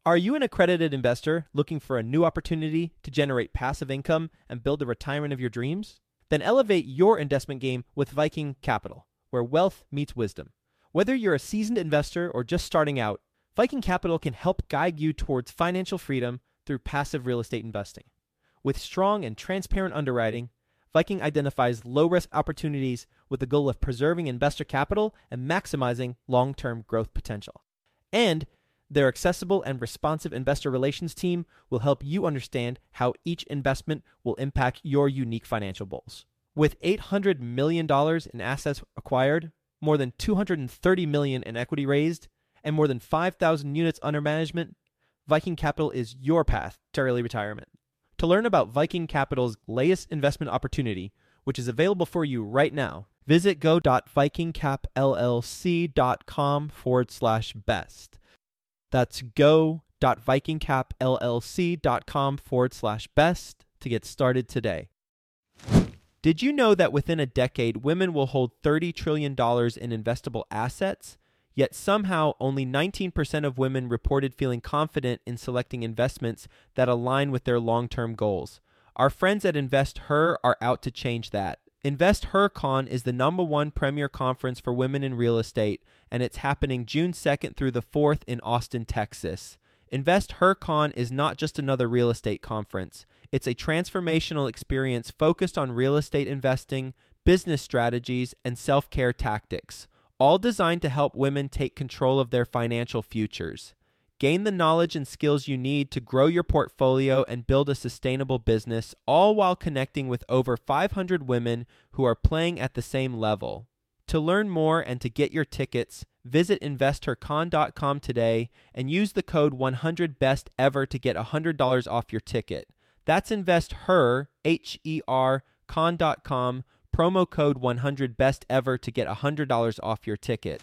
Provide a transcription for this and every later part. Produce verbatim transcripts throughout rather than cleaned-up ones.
Are you an accredited investor looking for a new opportunity to generate passive income and build the retirement of your dreams? Then elevate your investment game with Viking Capital, where wealth meets wisdom. Whether you're a seasoned investor or just starting out, Viking Capital can help guide you towards financial freedom through passive real estate investing. With strong and transparent underwriting, Viking identifies low-risk opportunities with the goal of preserving investor capital and maximizing long-term growth potential. And their accessible and responsive investor relations team will help you understand how each investment will impact your unique financial goals. With eight hundred million dollars in assets acquired, more than two hundred thirty million dollars in equity raised, and more than five thousand units under management, Viking Capital is your path to early retirement. To learn about Viking Capital's latest investment opportunity, which is available for you right now, visit go.vikingcapllc.com forward slash best. That's go.vikingcapllc.com forward slash best to get started today. Did you know that within a decade, women will hold thirty trillion dollars in investable assets? Yet somehow only nineteen percent of women reported feeling confident in selecting investments that align with their long-term goals. Our friends at InvestHer are out to change that. InvestHerCon is the number one premier conference for women in real estate, and it's happening June second through the fourth in Austin, Texas. InvestHerCon is not just another real estate conference. It's a transformational experience focused on real estate investing, business strategies, and self-care tactics, all designed to help women take control of their financial futures. Gain the knowledge and skills you need to grow your portfolio and build a sustainable business, all while connecting with over five hundred women who are playing at the same level. To learn more and to get your tickets, visit investor con dot com today and use the code one hundred best ever to get one hundred dollars off your ticket. That's InvestHer, H E R, con dot com, promo code one hundred best ever to get one hundred dollars off your ticket.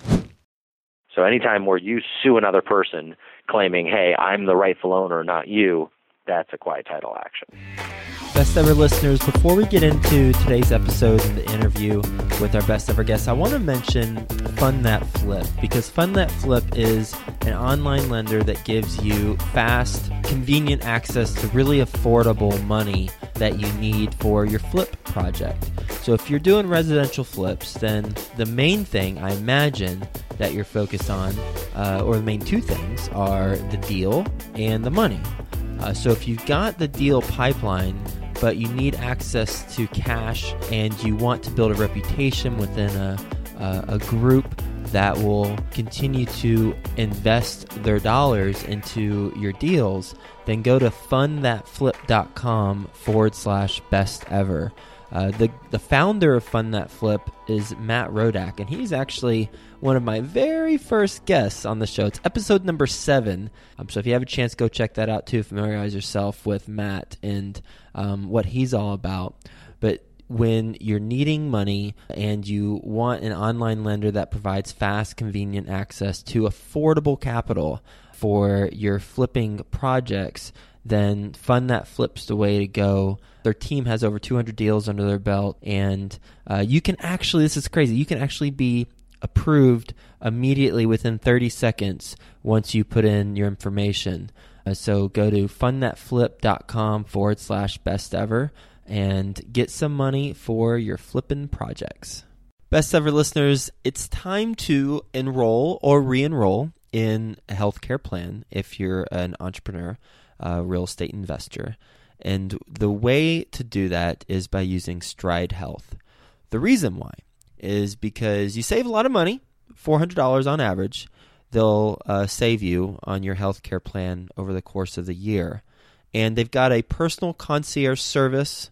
So anytime where you sue another person claiming, hey, I'm the rightful owner, not you, that's a quiet title action. Best ever listeners, before we get into today's episode and the interview with our best ever guest, I want to mention Fund That Flip, because Fund That Flip is an online lender that gives you fast, convenient access to really affordable money that you need for your flip project. So if you're doing residential flips, then the main thing I imagine that you're focused on, uh, or the main two things, are the deal and the money. Uh, so if you've got the deal pipeline, but you need access to cash and you want to build a reputation within a, a, a group that will continue to invest their dollars into your deals, then go to fundthatflip.com forward slash best ever. Uh, the, the founder of Fund That Flip is Matt Rodak, and he's actually one of my very first guests on the show. It's episode number seven. Um, so if you have a chance, go check that out too. Familiarize yourself with Matt and um, what he's all about. But when you're needing money and you want an online lender that provides fast, convenient access to affordable capital for your flipping projects, then Fund That Flip's the way to go. Their team has over two hundred deals under their belt, and uh, you can actually, this is crazy, you can actually be approved immediately within thirty seconds once you put in your information. Uh, so go to fundthatflip.com forward slash best ever and get some money for your flipping projects. Best ever listeners, it's time to enroll or re-enroll in a healthcare plan if you're an entrepreneur, a real estate investor. And the way to do that is by using Stride Health. The reason why is because you save a lot of money, four hundred dollars on average. They'll uh, save you on your healthcare plan over the course of the year. And they've got a personal concierge service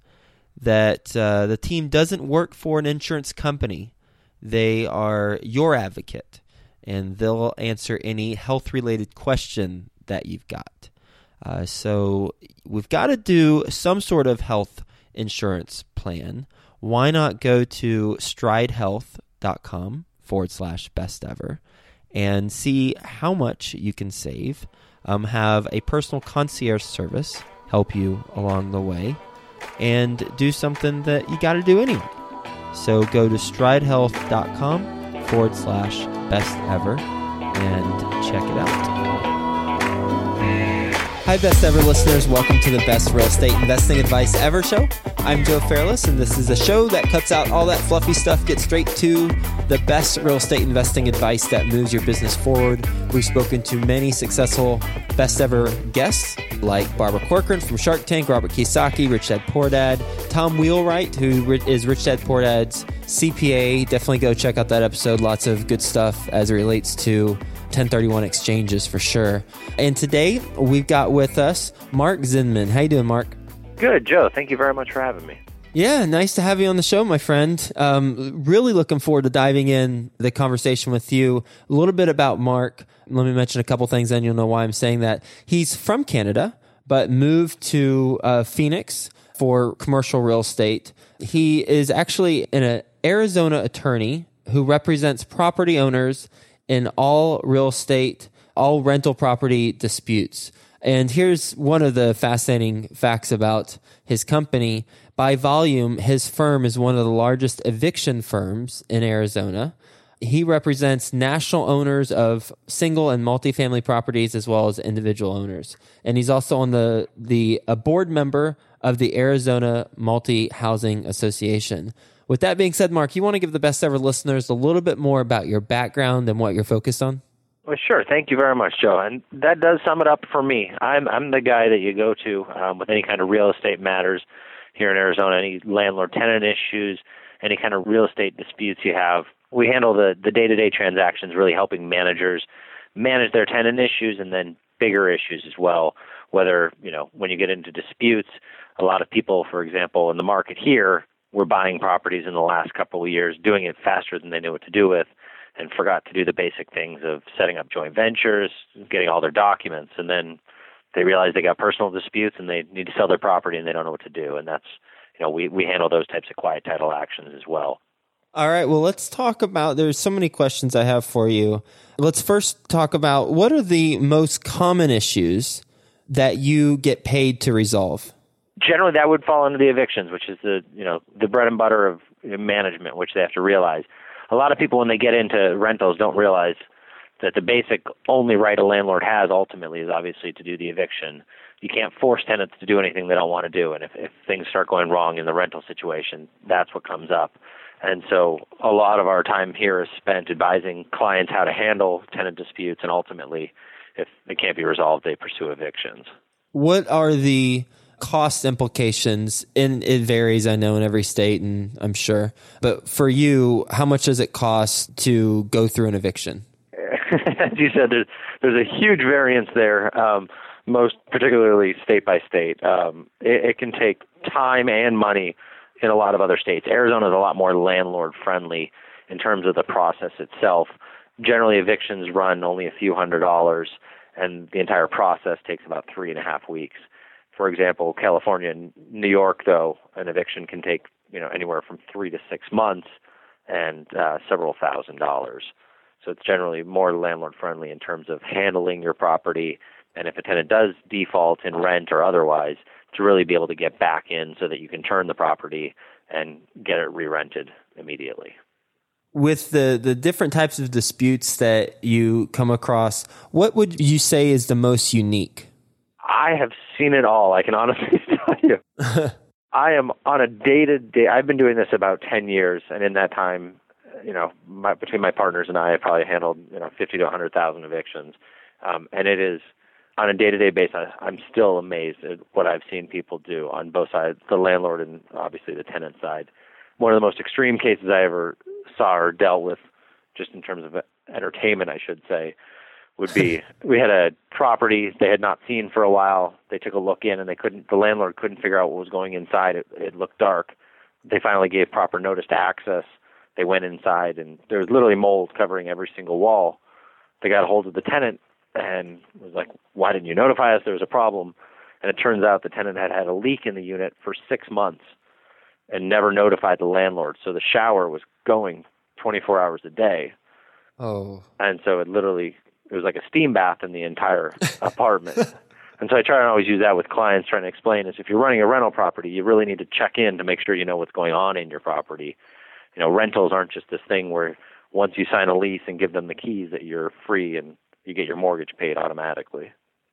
that uh, the team doesn't work for an insurance company. They are your advocate, and they'll answer any health-related question that you've got. Uh, so we've got to do some sort of health insurance plan. Why not go to stridehealth.com forward slash best ever and see how much you can save, um, have a personal concierge service help you along the way, and do something that you got to do anyway. So go to stridehealth.com forward slash best ever and check it out. Hi, best ever listeners. Welcome to the Best Real Estate Investing Advice Ever show. I'm Joe Fairless, and this is a show that cuts out all that fluffy stuff, gets straight to the best real estate investing advice that moves your business forward. We've spoken to many successful best ever guests like Barbara Corcoran from Shark Tank, Robert Kiyosaki, Rich Dad Poor Dad, Tom Wheelwright, who is Rich Dad Poor Dad's C P A. Definitely go check out that episode. Lots of good stuff as it relates to ten thirty-one exchanges for sure. And today we've got with us Mark Zinman. How you doing, Mark? Good, Joe. Thank you very much for having me. Yeah, nice to have you on the show, my friend. Um, really looking forward to diving in the conversation with you. A little bit about Mark. Let me mention a couple things, and you'll know why I'm saying that. He's from Canada, but moved to uh, Phoenix for commercial real estate. He is actually an Arizona attorney who represents property owners in all real estate, all rental property disputes. And here's one of the fascinating facts about his company. By volume, his firm is one of the largest eviction firms in Arizona. He represents national owners of single and multifamily properties as well as individual owners. And he's also on the, the a board member of the Arizona Multi-Housing Association. With that being said, Mark, you want to give the best ever listeners a little bit more about your background and what you're focused on? Well, sure. Thank you very much, Joe. And that does sum it up for me. I'm I'm the guy that you go to um, with any kind of real estate matters here in Arizona, any landlord-tenant issues, any kind of real estate disputes you have. We handle the, the day-to-day transactions, really helping managers manage their tenant issues and then bigger issues as well. Whether, you know, when you get into disputes, a lot of people, for example, in the market here, were buying properties in the last couple of years, doing it faster than they knew what to do with, and forgot to do the basic things of setting up joint ventures, getting all their documents, and then they realize they got personal disputes and they need to sell their property and they don't know what to do. And that's, you know, we, we handle those types of quiet title actions as well. All right. Well, let's talk about, there's so many questions I have for you. Let's first talk about what are the most common issues that you get paid to resolve? Generally, that would fall under the evictions, which is the, you know, the bread and butter of management, which they have to realize. A lot of people, when they get into rentals, don't realize that the basic only right a landlord has ultimately is obviously to do the eviction. You can't force tenants to do anything they don't want to do. And if, if things start going wrong in the rental situation, that's what comes up. And so a lot of our time here is spent advising clients how to handle tenant disputes. And ultimately, if they can't be resolved, they pursue evictions. What are the cost implications? And it varies, I know, in every state, and I'm sure. But for you, how much does it cost to go through an eviction? As you said, there's there's a huge variance there, um, most particularly state by state. Um, it, it can take time and money in a lot of other states. Arizona is a lot more landlord friendly in terms of the process itself. Generally, evictions run only a few hundred dollars, and the entire process takes about three and a half weeks. For example, California and New York, though, an eviction can take, you know, anywhere from three to six months and uh, several thousand dollars. So it's generally more landlord-friendly in terms of handling your property, and if a tenant does default in rent or otherwise, to really be able to get back in so that you can turn the property and get it re-rented immediately. With the, the different types of disputes that you come across, what would you say is the most unique? I have seen it all, I can honestly tell you. I am on a day-to-day, I've been doing this about ten years, and in that time, you know, my, between my partners and I, I probably handled, you know, fifty to one hundred thousand evictions. Um, and it is, on a day-to-day basis, I'm still amazed at what I've seen people do on both sides, the landlord and obviously the tenant side. One of the most extreme cases I ever saw or dealt with, just in terms of entertainment, I should say, would be we had a property they had not seen for a while. They took a look in and they couldn't, the landlord couldn't figure out what was going inside. It, it looked dark. They finally gave proper notice to access. They went inside and there was literally mold covering every single wall. They got a hold of the tenant and was like, why didn't you notify us there was a problem? And it turns out the tenant had had a leak in the unit for six months and never notified the landlord. So the shower was going twenty-four hours a day. Oh. And so it literally, it was like a steam bath in the entire apartment. And so I try and always use that with clients, trying to explain is if you're running a rental property, you really need to check in to make sure you know what's going on in your property. You know, rentals aren't just this thing where once you sign a lease and give them the keys that you're free and you get your mortgage paid automatically.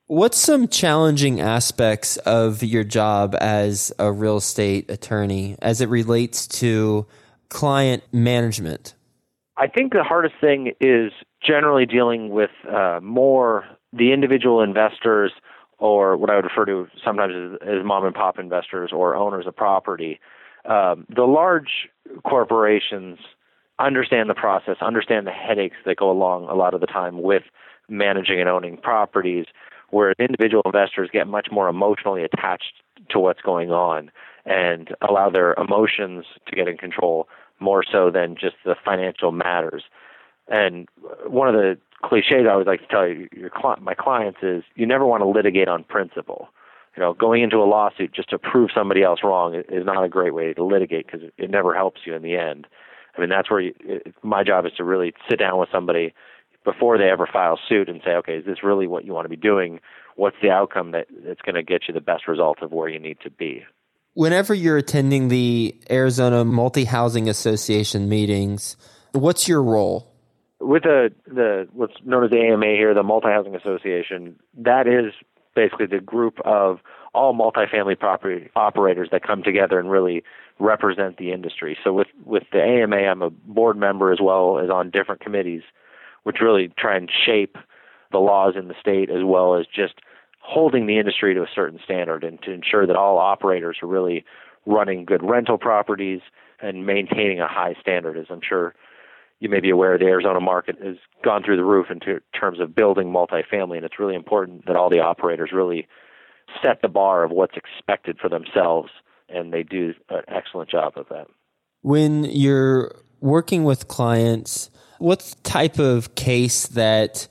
What's some challenging aspects of your job as a real estate attorney as it relates to client management? I think the hardest thing is generally dealing with uh, more the individual investors, or what I would refer to sometimes as, as mom and pop investors or owners of property. Um, the large corporations understand the process, understand the headaches that go along a lot of the time with managing and owning properties, where individual investors get much more emotionally attached to what's going on and allow their emotions to get in control more so than just the financial matters. And one of the cliches I always like to tell you, your my clients is you never want to litigate on principle. You know, going into a lawsuit just to prove somebody else wrong is not a great way to litigate because it never helps you in the end. I mean, that's where you, it, my job is to really sit down with somebody before they ever file suit and say, okay, is this really what you want to be doing? What's the outcome that, that's going to get you the best result of where you need to be? Whenever you're attending the Arizona Multi-Housing Association meetings, what's your role? With the, the what's known as the A M A here, the Multi-Housing Association, that is basically the group of all multifamily property operators that come together and really represent the industry. So with, with the A M A, I'm a board member as well as on different committees, which really try and shape the laws in the state as well as just holding the industry to a certain standard and to ensure that all operators are really running good rental properties and maintaining a high standard. As I'm sure you may be aware, the Arizona market has gone through the roof in ter- terms of building multifamily, and it's really important that all the operators really set the bar of what's expected for themselves, and they do an excellent job of that. When you're working with clients, what's the type of case that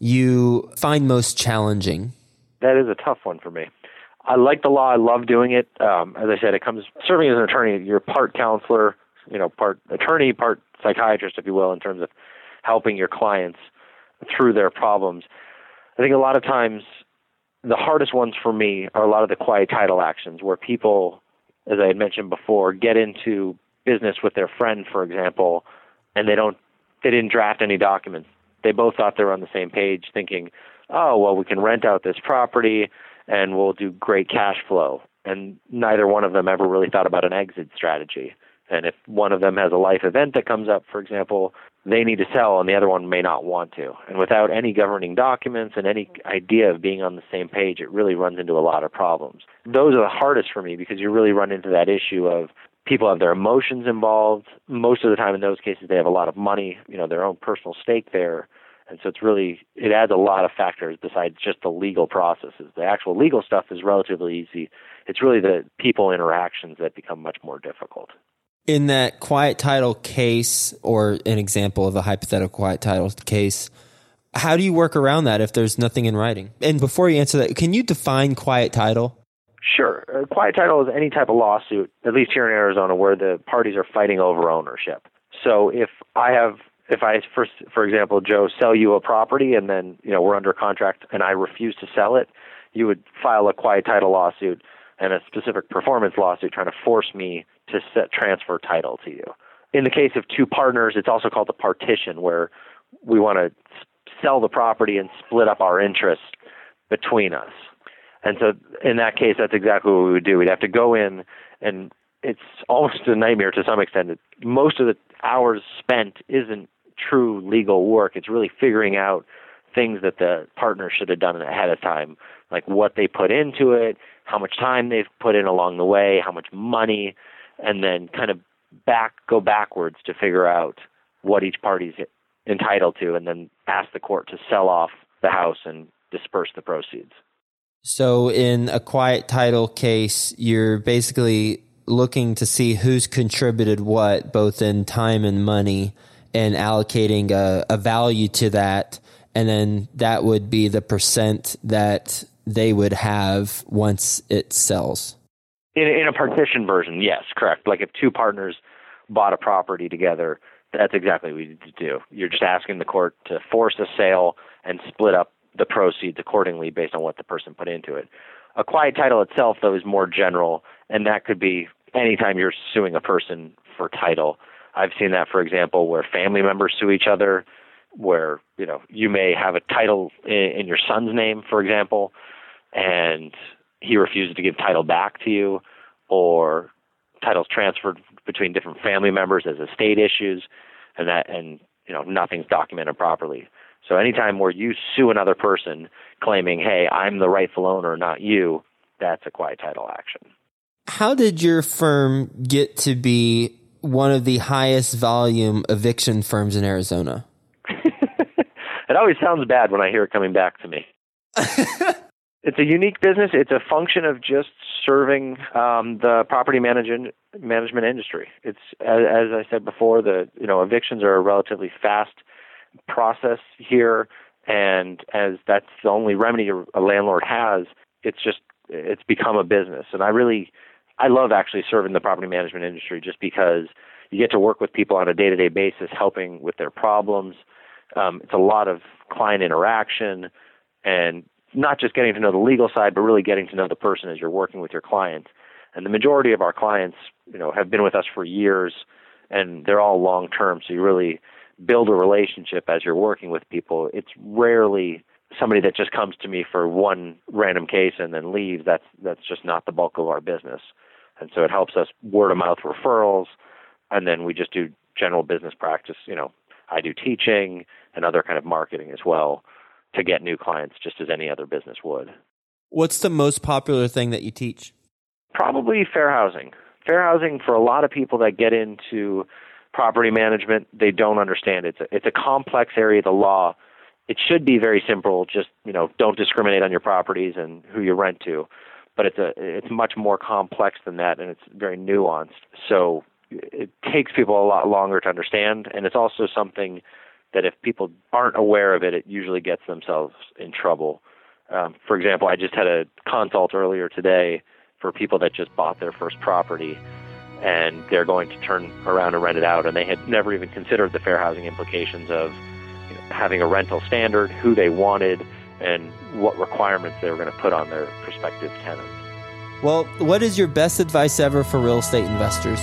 you find most challenging? That is a tough one for me. I like the law. I love doing it. Um, as I said, it comes serving as an attorney. You're part counselor, you know, part attorney, part psychiatrist, if you will, in terms of helping your clients through their problems. I think a lot of times the hardest ones for me are a lot of the quiet title actions where people, as I had mentioned before, get into business with their friend, for example, and they don't, they didn't draft any documents. They both thought they were on the same page thinking, oh, well, we can rent out this property and we'll do great cash flow. And neither one of them ever really thought about an exit strategy. And if one of them has a life event that comes up, for example, they need to sell and the other one may not want to. And without any governing documents and any idea of being on the same page, it really runs into a lot of problems. Those are the hardest for me because you really run into that issue of people have their emotions involved. Most of the time in those cases, they have a lot of money, you know, their own personal stake there. And so it's really, it adds a lot of factors besides just the legal processes. The actual legal stuff is relatively easy. It's really the people interactions that become much more difficult. In that quiet title case, or an example of a hypothetical quiet title case, how do you work around that if there's nothing in writing? And before you answer that, can you define quiet title? Sure. A quiet title is any type of lawsuit, at least here in Arizona, where the parties are fighting over ownership. So if I have, if I, first, for example, Joe, sell you a property and then, you know, we're under contract and I refuse to sell it, you would file a quiet title lawsuit and a specific performance lawsuit trying to force me to set, transfer title to you. In the case of two partners, it's also called a partition, where we want to sell the property and split up our interests between us. And so in that case, that's exactly what we would do. We'd have to go in, and it's almost a nightmare to some extent. Most of the hours spent isn't true legal work. It's really figuring out things that the partner should have done ahead of time, like what they put into it, how much time they've put in along the way, how much money, and then kind of back go backwards to figure out what each party's entitled to, and then ask the court to sell off the house and disperse the proceeds. So in a quiet title case, you're basically looking to see who's contributed what, both in time and money, and allocating a, a value to that. And then that would be the percent that they would have once it sells. In, in a partition version, yes, correct. Like if two partners bought a property together, that's exactly what you need to do. You're just asking the court to force a sale and split up the proceeds accordingly based on what the person put into it. A quiet title itself, though, is more general, and that could be anytime you're suing a person for title. I've seen that, for example, where family members sue each other, where, you know, you may have a title in, in your son's name, for example, and he refuses to give title back to you, or title's transferred between different family members as estate issues, and that and you know nothing's documented properly. So anytime where you sue another person claiming, hey, I'm the rightful owner, not you, that's a quiet title action. How did your firm get to be one of the highest volume eviction firms in Arizona? It always sounds bad when I hear it coming back to me. It's a unique business. It's a function of just serving um, the property management management industry. It's as, as I said before, the you know evictions are a relatively fast process here, and as that's the only remedy a landlord has, it's just it's become a business. And I really I love actually serving the property management industry just because you get to work with people on a day-to-day basis, helping with their problems. Um, it's a lot of client interaction, and not just getting to know the legal side, but really getting to know the person as you're working with your client. And the majority of our clients, you know, have been with us for years, and they're all long-term. So you really build a relationship as you're working with people. It's rarely somebody that just comes to me for one random case and then leaves. That's that's just not the bulk of our business. And so it helps us word-of-mouth referrals, and then we just do general business practice. You know, I do teaching and other kind of marketing as well to get new clients, just as any other business would. What's the most popular thing that you teach? Probably fair housing. Fair housing, for a lot of people that get into property management, they don't understand it. It's a, it's a complex area of the law. It should be very simple. Just, you know, don't discriminate on your properties and who you rent to. But it's a it's much more complex than that, and it's very nuanced. So it takes people a lot longer to understand, and it's also something that if people aren't aware of it, it usually gets themselves in trouble. Um, for example, I just had a consult earlier today for people that just bought their first property, and they're going to turn around and rent it out, and they had never even considered the fair housing implications of you know, having a rental standard, who they wanted, and what requirements they were going to put on their prospective tenants. Well, what is your best advice ever for real estate investors?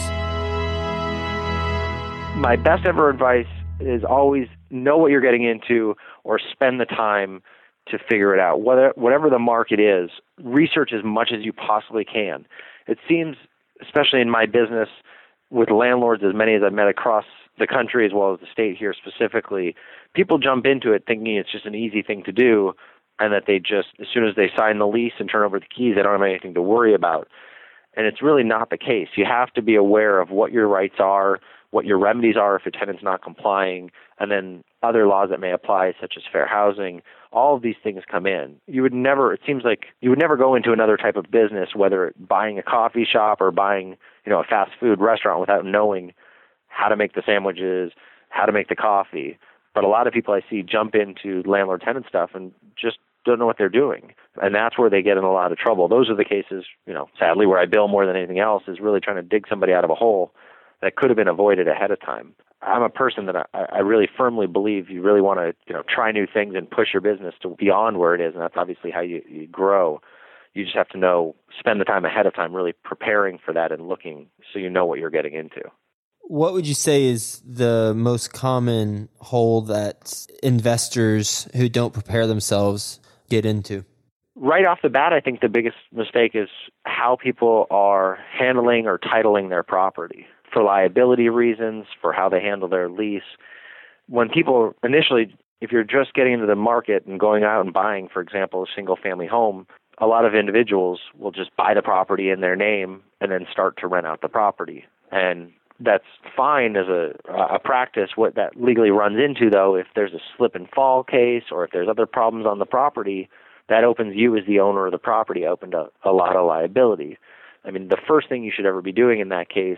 My best ever advice is always know what you're getting into, or spend the time to figure it out. Whether, whatever the market is, research as much as you possibly can. It seems, especially in my business, with landlords, as many as I've met across the country as well as the state here specifically, people jump into it thinking it's just an easy thing to do, and that they just, as soon as they sign the lease and turn over the keys, they don't have anything to worry about. And it's really not the case. You have to be aware of what your rights are, what your remedies are if a tenant's not complying, and then other laws that may apply, such as fair housing. All of these things come in. You would never, it seems like you would never go into another type of business, whether buying a coffee shop or buying, you know, a fast food restaurant, without knowing how to make the sandwiches, how to make the coffee. But a lot of people I see jump into landlord-tenant stuff and just don't know what they're doing. And that's where they get in a lot of trouble. Those are the cases, you know, sadly, where I bill more than anything else, is really trying to dig somebody out of a hole that could have been avoided ahead of time. I'm a person that I, I really firmly believe you really want to, you know, try new things and push your business to beyond where it is, and that's obviously how you, you grow. You just have to know, spend the time ahead of time really preparing for that and looking so you know what you're getting into. What would you say is the most common hole that investors who don't prepare themselves get into? Right off the bat, I think the biggest mistake is how people are handling or titling their property for liability reasons, for how they handle their lease. When people initially, if you're just getting into the market and going out and buying, for example, a single family home, a lot of individuals will just buy the property in their name and then start to rent out the property. And that's fine as a, a practice. What that legally runs into, though, if there's a slip and fall case or if there's other problems on the property, that opens you as the owner of the property, opened up a lot of liability. I mean, the first thing you should ever be doing in that case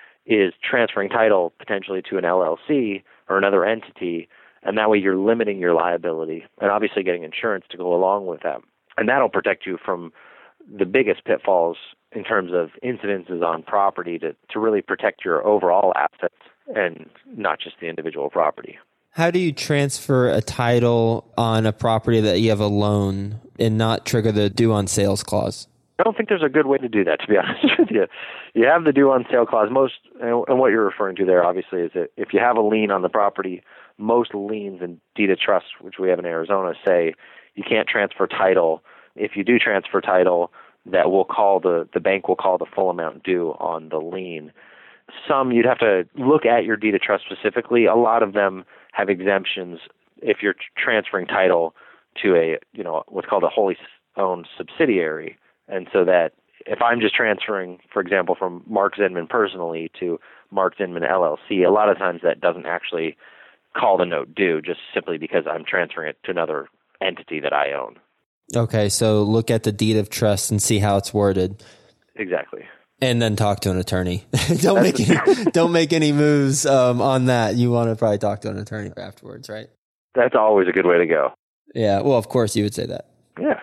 is transferring title potentially to an L L C or another entity, and that way you're limiting your liability and obviously getting insurance to go along with that. And that'll protect you from the biggest pitfalls in terms of incidences on property to, to really protect your overall assets and not just the individual property. How do you transfer a title on a property that you have a loan and not trigger the due on sales clause? I don't think there's a good way to do that, to be honest with you. You have the due on sale clause. Most, and what you're referring to there, obviously, is that if you have a lien on the property, most liens and deed of trust, which we have in Arizona, say you can't transfer title if you do transfer title, that will call the, the bank will call the full amount due on the lien. Some you'd have to look at your deed of trust specifically. A lot of them have exemptions if you're transferring title to a, you know, what's called a wholly owned subsidiary. And so that if I'm just transferring, for example, from Mark Zinman personally to Mark Zinman L L C, a lot of times that doesn't actually call the note due, just simply because I'm transferring it to another entity that I own. Okay, so look at the deed of trust and see how it's worded. Exactly. And then talk to an attorney. don't make any, don't make any moves um, on that. You want to probably talk to an attorney afterwards, right? That's always a good way to go. Yeah. Well, of course you would say that. Yeah.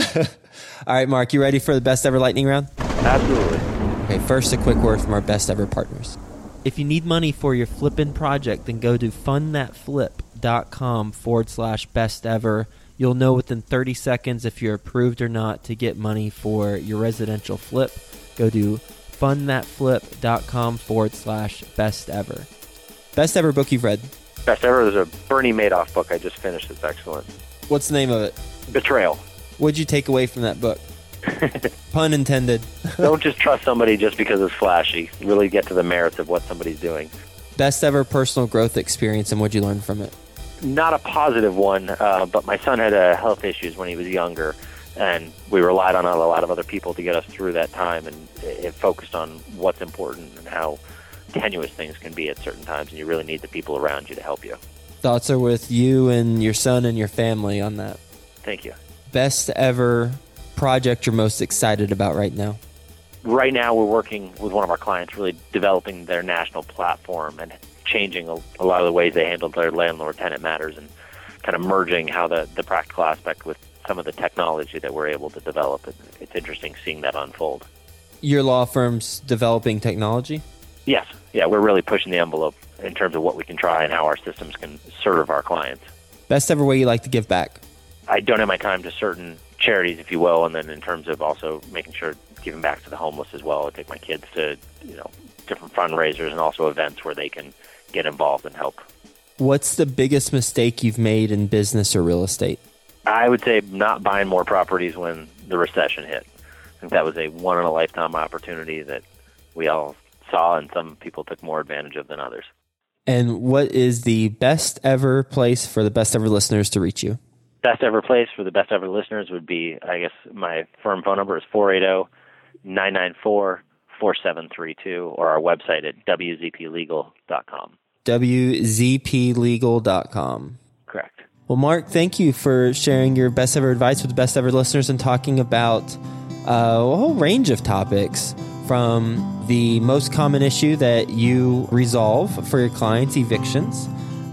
All right, Mark, you ready for the best ever lightning round? Absolutely. Okay, first a quick word from our best ever partners. If you need money for your flipping project, then go to fundthatflip.com forward slash best ever. You'll know within thirty seconds if you're approved or not to get money for your residential flip. Go to fundthatflip.com forward slash best ever. Best ever book you've read? Best ever is a Bernie Madoff book I just finished. It's excellent. What's the name of it? Betrayal. What'd you take away from that book? Pun intended. Don't just trust somebody just because it's flashy. Really get to the merits of what somebody's doing. Best ever personal growth experience, and what'd you learn from it? Not a positive one, uh, but my son had uh, health issues when he was younger, and we relied on a lot of other people to get us through that time, and it focused on what's important and how tenuous things can be at certain times, and you really need the people around you to help you. Thoughts are with you and your son and your family on that. Thank you. Best ever project you're most excited about right now? Right now, we're working with one of our clients, really developing their national platform and changing a, a lot of the ways they handle their landlord-tenant matters and kind of merging how the, the practical aspect with some of the technology that we're able to develop. It, it's interesting seeing that unfold. Your law firm's developing technology? Yes. Yeah, we're really pushing the envelope in terms of what we can try and how our systems can serve our clients. Best ever way you like to give back? I donate my time to certain charities, if you will, and then in terms of also making sure giving back to the homeless as well. I take my kids to, you know, different fundraisers and also events where they can get involved and help. What's the biggest mistake you've made in business or real estate? I would say not buying more properties when the recession hit. I think that was a one-in-a-lifetime opportunity that we all saw and some people took more advantage of than others. And what is the best ever place for the best ever listeners to reach you? Best ever place for the best ever listeners would be, I guess, my firm phone number is four eight zero, nine nine four, four seven three two, or our website at w z p legal dot com. w z p legal dot com. Correct. Well, Mark, thank you for sharing your best ever advice with the best ever listeners and talking about uh, a whole range of topics, from the most common issue that you resolve for your clients, evictions,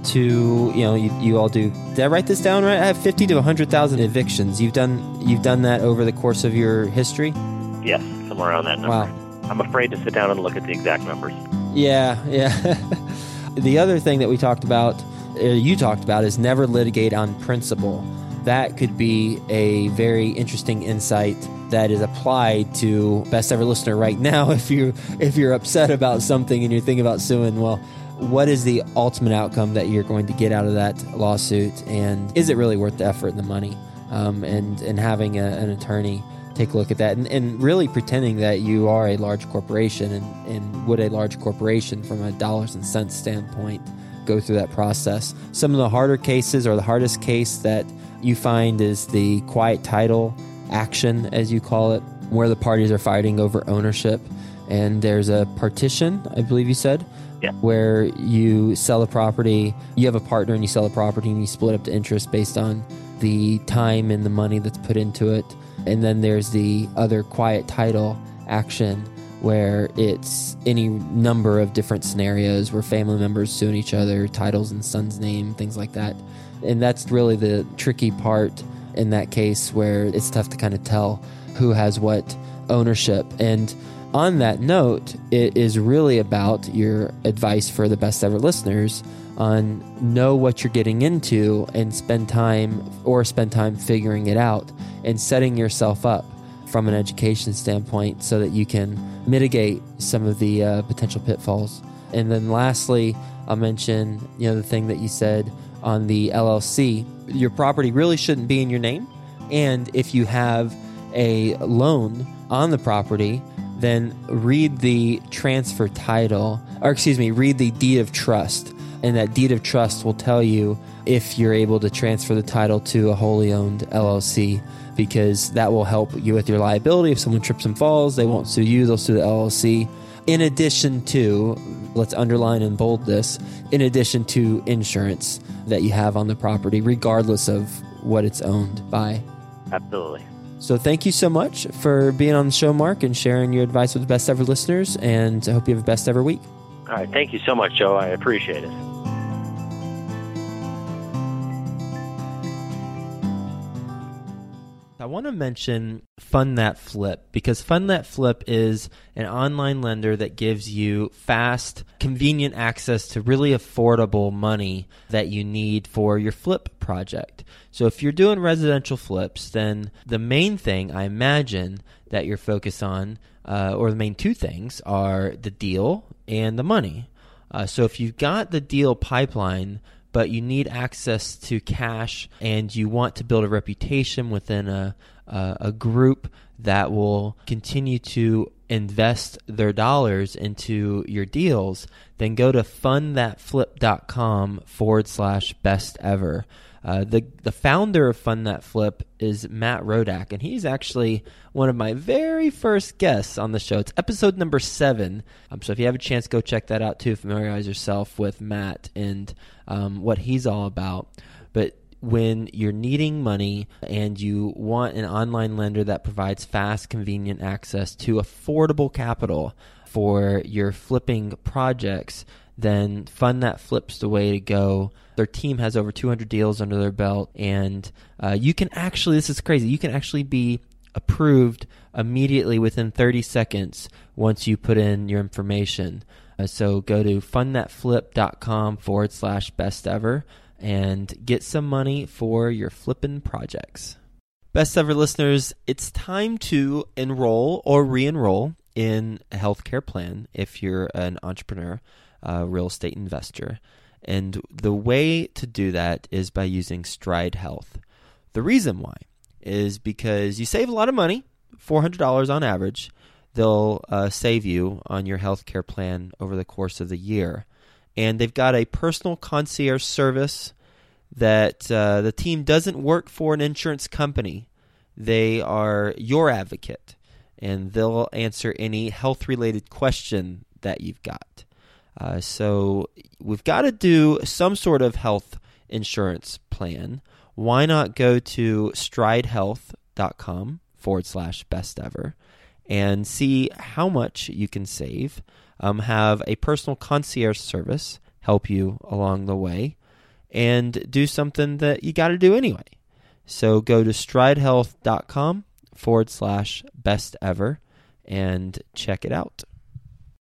to, you know, you, you all do, did I write this down right? I have fifty to one hundred thousand evictions. You've done you've done that over the course of your history? Yes, somewhere around that number. Wow. I'm afraid to sit down and look at the exact numbers. Yeah, yeah. The other thing that we talked about, or you talked about, is never litigate on principle. That could be a very interesting insight that is applied to best ever listener right now. If you if you're upset about something and you're thinking about suing, well, what is the ultimate outcome that you're going to get out of that lawsuit, and is it really worth the effort and the money? Um, and and having a, an attorney take a look at that, and, and really pretending that you are a large corporation, and, and would a large corporation from a dollars and cents standpoint go through that process. Some of the harder cases, or the hardest case that you find, is the quiet title action, as you call it, where the parties are fighting over ownership. And there's a partition, I believe you said, yeah, where you sell a property, you have a partner and you sell a property and you split up the interest based on the time and the money that's put into it. And then there's the other quiet title action, where it's any number of different scenarios where family members suing each other, titles in son's name, things like that. And that's really the tricky part in that case, where it's tough to kind of tell who has what ownership. And on that note, it is really about your advice for the best ever listeners on know what you're getting into and spend time or spend time figuring it out and setting yourself up from an education standpoint so that you can mitigate some of the uh, potential pitfalls. And then lastly, I'll mention, you know, the thing that you said on the L L C. Your property really shouldn't be in your name, And if you have a loan on the property, then read the transfer title, or excuse me, read the deed of trust. And that deed of trust will tell you if you're able to transfer the title to a wholly owned L L C, because that will help you with your liability. If someone trips and falls, they won't sue you, they'll sue the L L C. In addition to, let's underline and bold this, in addition to insurance that you have on the property, regardless of what it's owned by. Absolutely. So thank you so much for being on the show, Mark, and sharing your advice with the Best Ever listeners, and I hope you have a best ever week. All right. Thank you so much, Joe. I appreciate it. I want to mention Fund That Flip, because Fund That Flip is an online lender that gives you fast, convenient access to really affordable money that you need for your flip project. So if you're doing residential flips, then the main thing I imagine that you're focused on, uh, or the main two things, are the deal and the money. Uh, so if you've got the deal pipeline, but you need access to cash and you want to build a reputation within a, a, a group that will continue to invest their dollars into your deals, then go to fundthatflip.com forward slash best ever. Uh, the the founder of Fund That Flip is Matt Rodak, and he's actually one of my very first guests on the show. It's episode number seven. Um, so if you have a chance, go check that out too. Familiarize yourself with Matt and um, what he's all about. But when you're needing money and you want an online lender that provides fast, convenient access to affordable capital for your flipping projects, then Fund That Flip's the way to go. Their team has over two hundred deals under their belt, and uh, you can actually, this is crazy, you can actually be approved immediately within thirty seconds once you put in your information. Uh, so go to fundthatflip.com forward slash best ever and get some money for your flipping projects. Best Ever listeners, it's time to enroll or re-enroll in a healthcare plan if you're an entrepreneur, a real estate investor. And the way to do that is by using Stride Health. The reason why is because you save a lot of money, four hundred dollars on average. They'll uh, save you on your healthcare plan over the course of the year. And they've got a personal concierge service that uh, the team doesn't work for an insurance company. They are your advocate, and they'll answer any health-related question that you've got. Uh, so we've got to do some sort of health insurance plan. Why not go to stridehealth.com forward slash best ever and see how much you can save, um, have a personal concierge service help you along the way, and do something that you got to do anyway. So go to stridehealth.com forward slash best ever and check it out.